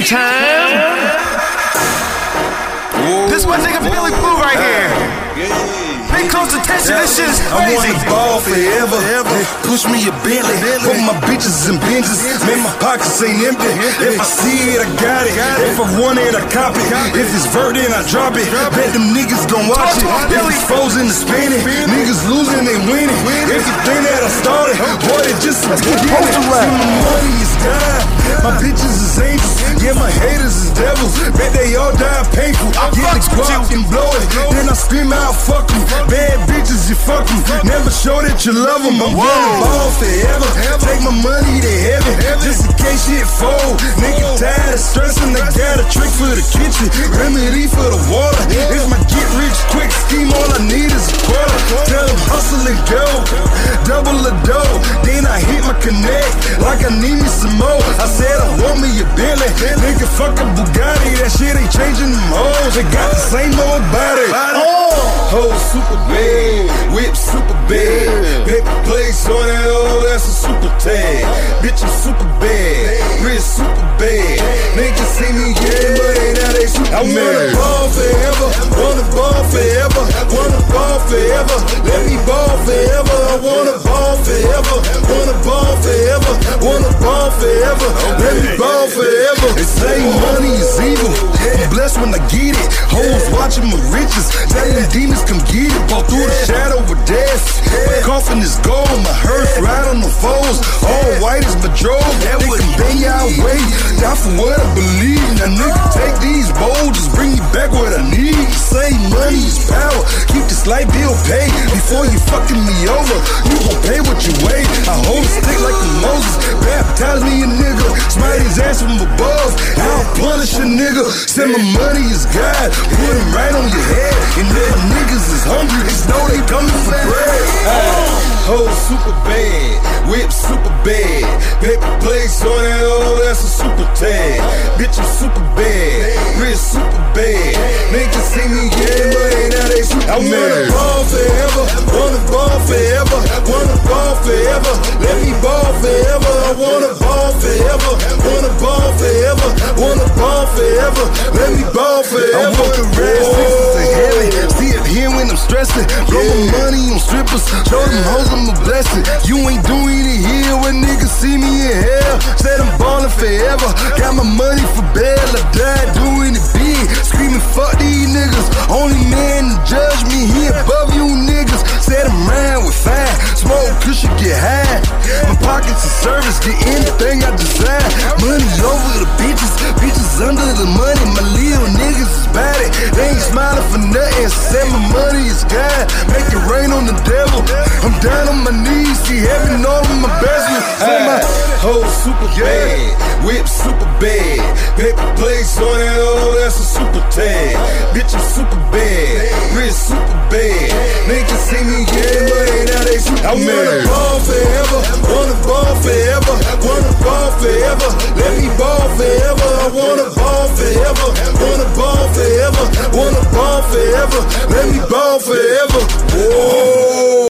time. This one nigga Billy Blue right here. Pay close attention, this shit is crazy. I wanna ball forever. Push me a Bentley. Put my bitches in Benjis. Man, my pockets ain't empty. If I see it, I got it. If I want it, I cop it. If it's vert, then I drop it. Bet them niggas gon' watch it. If it's frozen, it's spinning. Niggas losing, they winning. Everything that I started, boy, it just a beginning. See, my money is God. My bitches is angels. Yeah, my haters is devils. Bet they all die painful. Get the guap and blow it. Then I scream out, fuck them. Bad bitches, you fuck them. Never show that you love them. I'm gonna ball forever. Take my money to heaven. Just in case shit fold. Nigga tired of stressing. I got a trick for the kitchen. Remedy for the water. It's my get rich quick scheme. All I need is a quarter. Tell them hustle and go. Double the dough. Then I hit my connect. Like I need me some more. I said I want me a Bentley. Nigga fuck a Bugatti. That shit ain't changing them hoes. They got the same old body. Hoes super bad, whip super bad, paper plates on that, oh, that's a super tag. Bitch, I'm super bad, wrist super bad. Niggas see me getting money, now they super I wanna ball forever, wanna ball forever, wanna ball forever. Let me ball forever, I wanna ball forever, wanna ball forever, wanna ball forever. Let me ball forever. They say money is evil, I'm blessed when I get it. Hoes watching my riches, telling demons come get it. Fall through the shadow of death. My coffin is gold, my hearse ride on the foes. All white is my drove, that we can bang our way. Die for what I believe. Now nigga, take these boulders, bring me back what I need. Say money is power, keep this light bill paid. Before you fucking me over, you gon' pay what you weigh. I hold a stick like a Moses, baptize me a nigga, smite his ass from above. I'll punish a nigga, say my money is God, put him right on your head. And if my niggas is hungry, they know they coming for bread. Hoes super bad, whip super bad, paper plates on that, oh, that's a super tag. Bitch, I'm super bad, wrist super bad. Niggas see me getting money, now they super I wanna ball forever, wanna ball forever, wanna ball forever. Let me ball forever, I wanna ball forever, wanna ball forever, wanna ball forever. Let me ball forever. I want the red sixes to heaven, see it here when I'm stressing. Blow my money on strippers, show them hoes I'm a blessing. You ain't doing it here when niggas see me in hell. Said I'm ballin' forever, got my money for bail. I died doing it big, screaming fuck these niggas. Only man to judge me, he above you niggas. Said I'm round with fire, smoke cushion get high. My pockets are service, get anything I desire. Money over the bitches, bitches under the money. My little niggas is bad it, they ain't smiling for nothing. Said my money is God, make it rain on the devil. I'm down on my knees, see heaven all of my basement. Say my hoes super bad, whip super bad, paper plates on that, oh, that's a super tag. Bitch, I'm super bad, wrist super bad. Niggas see me getting money, now they super I wanna ball forever, wanna ball forever, wanna ball forever. Let me ball forever, I wanna ball forever, wanna ball forever, wanna ball forever. Let me